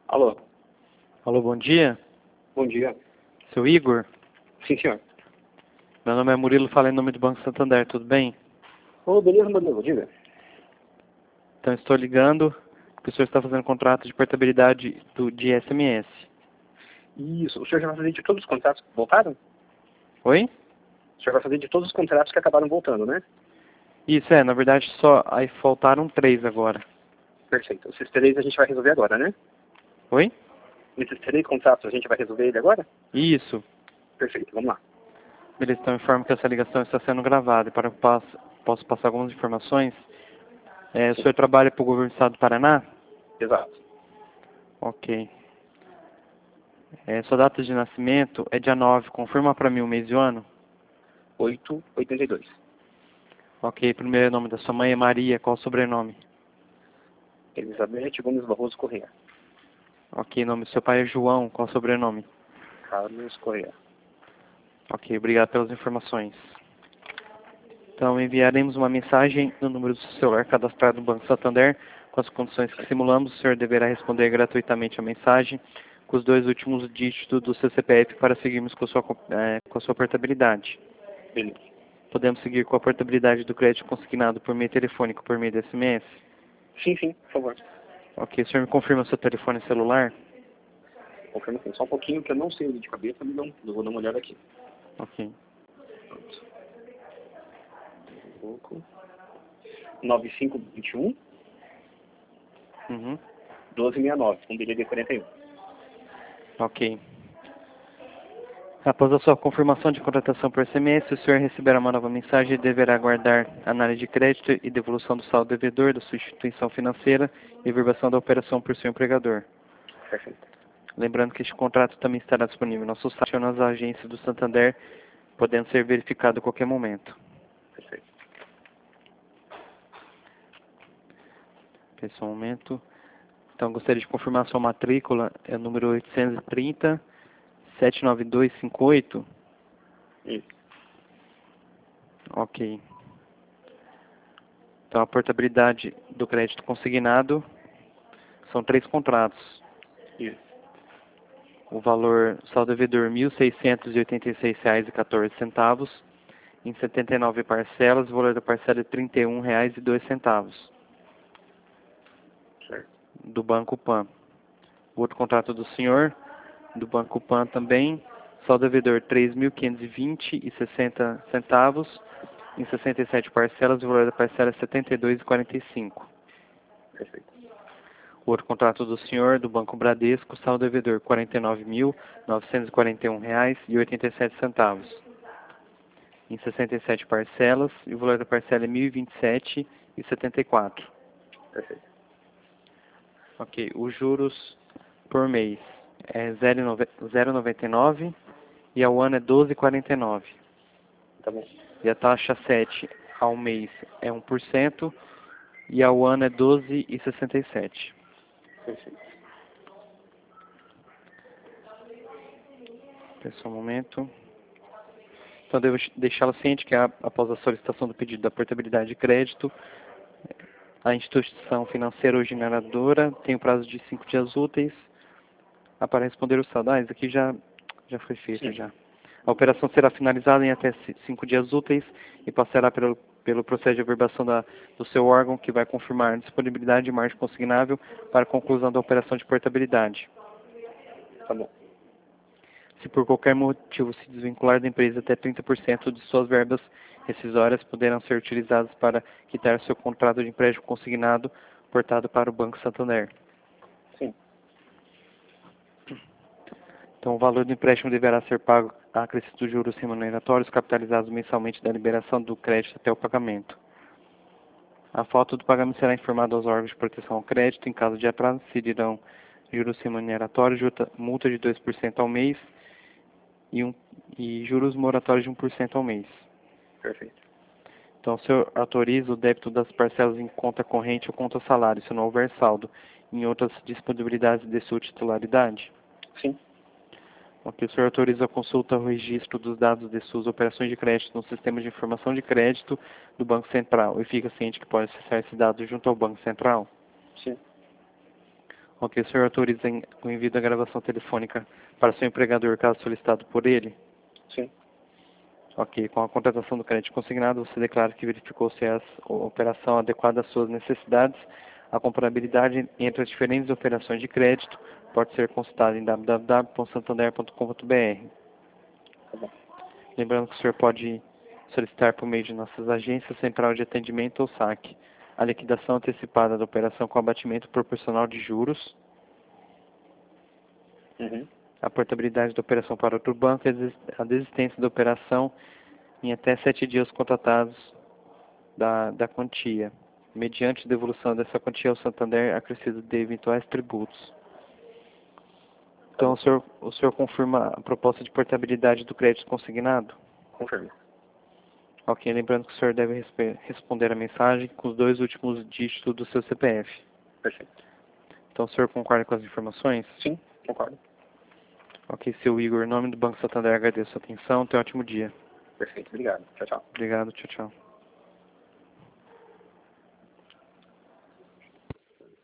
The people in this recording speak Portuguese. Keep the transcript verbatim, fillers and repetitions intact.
Alô, Alô, bom dia. bom dia. Seu Igor? Sim, senhor. Meu nome é Murilo, falo em nome do Banco Santander, tudo bem? Ô, beleza, Murilo, diga. Então estou ligando porque o senhor está fazendo contrato de portabilidade do, de S M S. Isso, o senhor já vai fazer de todos os contratos que voltaram? Oi? O senhor vai fazer de todos os contratos que acabaram voltando, né? Isso, é, na verdade só, aí faltaram três agora. Perfeito. Esses três a gente vai resolver agora, né? Oi? Esses três contratos a gente vai resolver ele agora? Isso. Perfeito, vamos lá. Beleza, então informo que essa ligação está sendo gravada. E para que eu passe- posso passar algumas informações? É, o senhor trabalha para o governo do estado do Paraná? Exato. Ok. É, sua data de nascimento é dia nove, confirma para mim o mês e o ano? oito oitenta e dois. Ok, primeiro nome da sua mãe é Maria, qual o sobrenome? Elizabeth Gomes Barroso Correia. Ok, nome do seu pai é João, qual o sobrenome? Carlos Correia. Ok, obrigado pelas informações. Então, enviaremos uma mensagem no número do seu celular cadastrado no Banco Santander com as condições que simulamos. O senhor deverá responder gratuitamente a mensagem com os dois últimos dígitos do seu C P F para seguirmos com a sua, eh, com a sua portabilidade. Beleza. Podemos seguir com a portabilidade do crédito consignado por meio telefônico, por meio de S M S? Sim, sim, por favor. Ok, o senhor me confirma seu telefone celular? Confirma assim, só um pouquinho que eu não sei ele de cabeça, me dá um- eu vou dar uma olhada aqui. Ok. Pronto. Um pouco. nove cinco dois um, Uhum. doze sessenta e nove, com D D D quarenta e um. Ok. Após a sua confirmação de contratação por S M S, o senhor receberá uma nova mensagem e deverá aguardar análise de crédito e devolução do saldo devedor da sua instituição financeira e verbação da operação por seu empregador. Perfeito. Lembrando que este contrato também estará disponível no nosso site ou nas agências do Santander, podendo ser verificado a qualquer momento. Perfeito. Nesse momento. Então, gostaria de confirmar sua matrícula, é o número oitocentos e trinta, sete nove dois cinco oito. Isso. Ok. Então, a portabilidade do crédito consignado são três contratos. Isso. O valor saldo devedor mil seiscentos e oitenta e seis reais e quatorze centavos, em setenta e nove parcelas, o valor da parcela é trinta e um reais e dois centavos, Certo. do Banco Pan. O outro contrato do senhor, do Banco Pan também, saldo devedor três mil quinhentos e vinte reais e sessenta centavos, em sessenta e sete parcelas, o valor da parcela é setenta e dois reais e quarenta e cinco. Perfeito. O outro contrato do senhor, do Banco Bradesco, saldo devedor quarenta e nove mil novecentos e quarenta e um reais e oitenta e sete centavos, em sessenta e sete parcelas, e o valor da parcela é mil e vinte e sete reais e setenta e quatro. Perfeito. Ok, os juros por mês é zero vírgula noventa e nove e ao ano é doze vírgula quarenta e nove. Tá bom. E a taxa sete ao mês é um por cento e ao ano é doze vírgula sessenta e sete. Perfeito. Só um momento. Então, devo deixá-lo ciente que, a- após a solicitação do pedido da portabilidade de crédito, a instituição financeira ou generadora tem o prazo de cinco dias úteis ah, para responder o saldo. Ah, isso aqui já, já foi feito. Sim. Já. A operação será finalizada em até ci- cinco dias úteis e passará pelo, pelo processo de averbação da, do seu órgão, que vai confirmar a disponibilidade de margem consignável para a conclusão da operação de portabilidade. Tá bom. Se por qualquer motivo se desvincular da empresa, até trinta por cento de suas verbas rescisórias poderão ser utilizadas para quitar seu contrato de empréstimo consignado portado para o Banco Santander. Sim. Então, o valor do empréstimo deverá ser pago a acrescido dos juros remuneratórios capitalizados mensalmente da liberação do crédito até o pagamento. A falta do pagamento será informada aos órgãos de proteção ao crédito. Em caso de atraso, incidirão juros remuneratórios, juta- multa de dois por cento ao mês e, um, e juros moratórios de um por cento ao mês. Perfeito. Então, o senhor autoriza o débito das parcelas em conta corrente ou conta salário, se não houver saldo, em outras disponibilidades de sua titularidade? Sim. Ok, o senhor autoriza a consulta ao registro dos dados de suas operações de crédito no sistema de informação de crédito do Banco Central e fica ciente que pode acessar esses dados junto ao Banco Central? Sim. Ok, o senhor autoriza em- o envio da gravação telefônica para seu empregador, caso solicitado por ele? Sim. Ok, com a contratação do crédito consignado, você declara que verificou se a operação adequada às suas necessidades. A comparabilidade entre as diferentes operações de crédito pode ser consultada em w w w ponto santander ponto com ponto b r. Tá bom. Lembrando que o senhor pode solicitar por meio de nossas agências, central de atendimento ou saque, a liquidação antecipada da operação com abatimento proporcional de juros, Uhum. a portabilidade da operação para outro banco e a desis- a desistência da operação em até sete dias contratados da, da quantia, mediante devolução dessa quantia ao Santander acrescido de eventuais tributos. Então, o senhor, o senhor confirma a proposta de portabilidade do crédito consignado? Confirmo. Ok, lembrando que o senhor deve respe- responder a mensagem com os dois últimos dígitos do seu C P F. Perfeito. Então, o senhor concorda com as informações? Sim, concordo. Ok, seu Igor, em nome do Banco Santander, agradeço a atenção. Tenha um ótimo dia. Perfeito. Obrigado. Tchau, tchau. Obrigado, tchau, tchau.